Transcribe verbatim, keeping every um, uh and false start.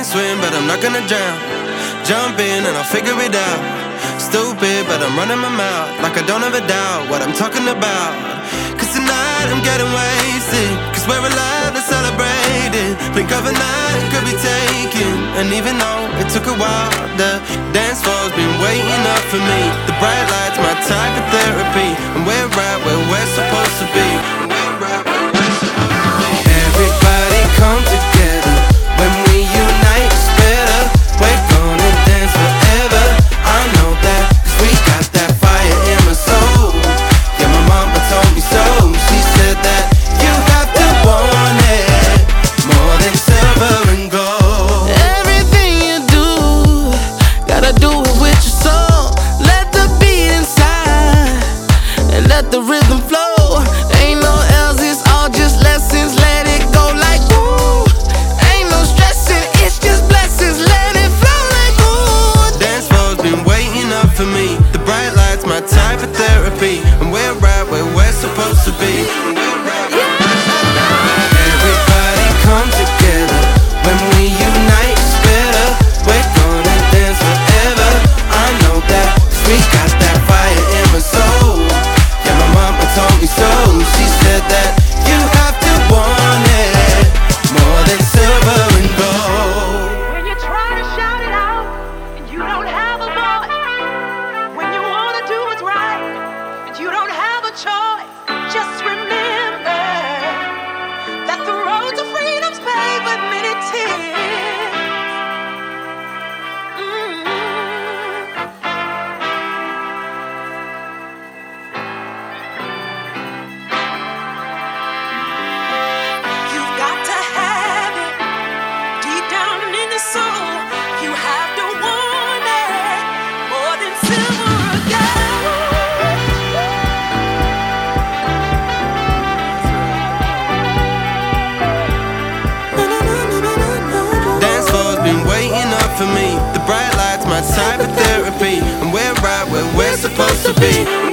swim, but I'm not gonna drown. Jump in and I'll figure it out. Stupid, but I'm running my mouth like I don't have a doubt what I'm talking about. Cause tonight I'm getting wasted, cause we're alive, let's celebrate it. Blink of an eye could be taken, and even though it took a while, the dance floor's been waiting up for me. The bright lights, my type of therapy, and we're right where we're supposed to be. We're right where we're supposed to be. Everybody come together, when we unite it's better. We're gonna dance forever, I know that, cause we got that fire in my soul. Yeah, my mama told me so, she said that you have to want it more than silver and gold. Everything you do, gotta do it with your soul. Let the beat inside, and let the rhythm flow. Ain't no else, it's all just lessons, let it go like woo. Ain't no stressing, it's just blessings, let it flow like woo. Dance floor's been waiting up for me. The bright lights, my type of therapy, and we're right where we're supposed to be. Everybody come together, when we unite it's better. We're gonna dance forever, I know that, cause we got that fire in my soul. Yeah, my mama told me so, she said that you have to want it more than silver and gold. When you try to shout it out and you don't have a voice, when you wanna do what's right but you don't have a choice, just remember that the road to freedom's paved with many tears. Mm. You've got to have it deep down in your soul. You have to want it more than silver or gold. Dance floor's been waiting up for me. The bright lights, my type of therapy, and we're right where we're supposed to be.